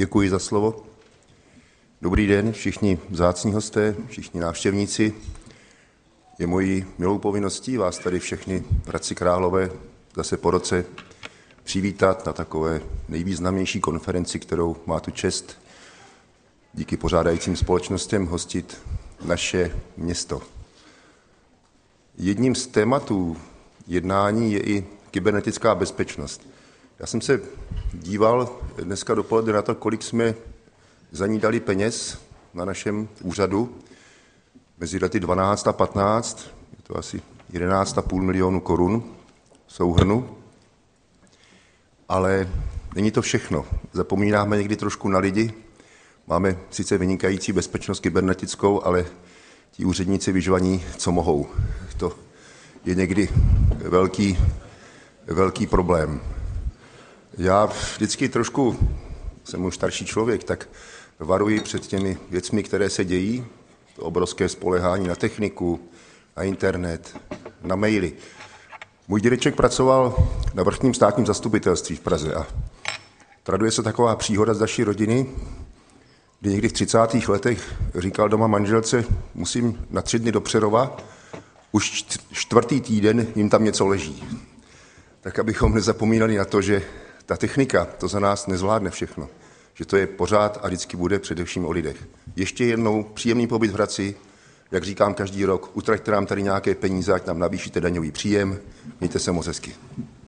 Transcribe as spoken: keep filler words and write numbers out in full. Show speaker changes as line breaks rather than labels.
Děkuji za slovo. Dobrý den, všichni vzácní hosté, všichni návštěvníci. Je mojí milou povinností vás tady všechny v Hradci Králové zase po roce přivítat na takové nejvýznamnější konferenci, kterou má tu čest díky pořádajícím společnostem hostit naše město. Jedním z tématů jednání je i kybernetická bezpečnost. Já jsem se díval dneska dopoledne na to, kolik jsme za ní dali peněz na našem úřadu. Mezi lety dvanáct a patnáct, je to asi jedenáct a půl milionu korun souhrnu. Ale není to všechno. Zapomínáme někdy trošku na lidi. Máme sice vynikající bezpečnost kybernetickou, ale ti úředníci vyžvaní, co mohou. To je někdy velký, velký problém. Já vždycky trošku, jsem už starší člověk, tak varuji před těmi věcmi, které se dějí, to obrovské spoléhání na techniku, na internet, na maily. Můj dědeček pracoval na vrchním státním zastupitelství v Praze a traduje se taková příhoda z naší rodiny, kdy někdy v třicátých letech říkal doma manželce, musím na tři dny do Přerova, už čtvrtý týden jim tam něco leží. Tak abychom nezapomínali na to, že ta technika to za nás nezvládne všechno. Že to je pořád a vždycky bude především o lidech. Ještě jednou příjemný pobyt v Hradci, jak říkám každý rok, utraťte nám tady nějaké peníze, ať nám navýšíte daňový příjem, mějte se moc hezky.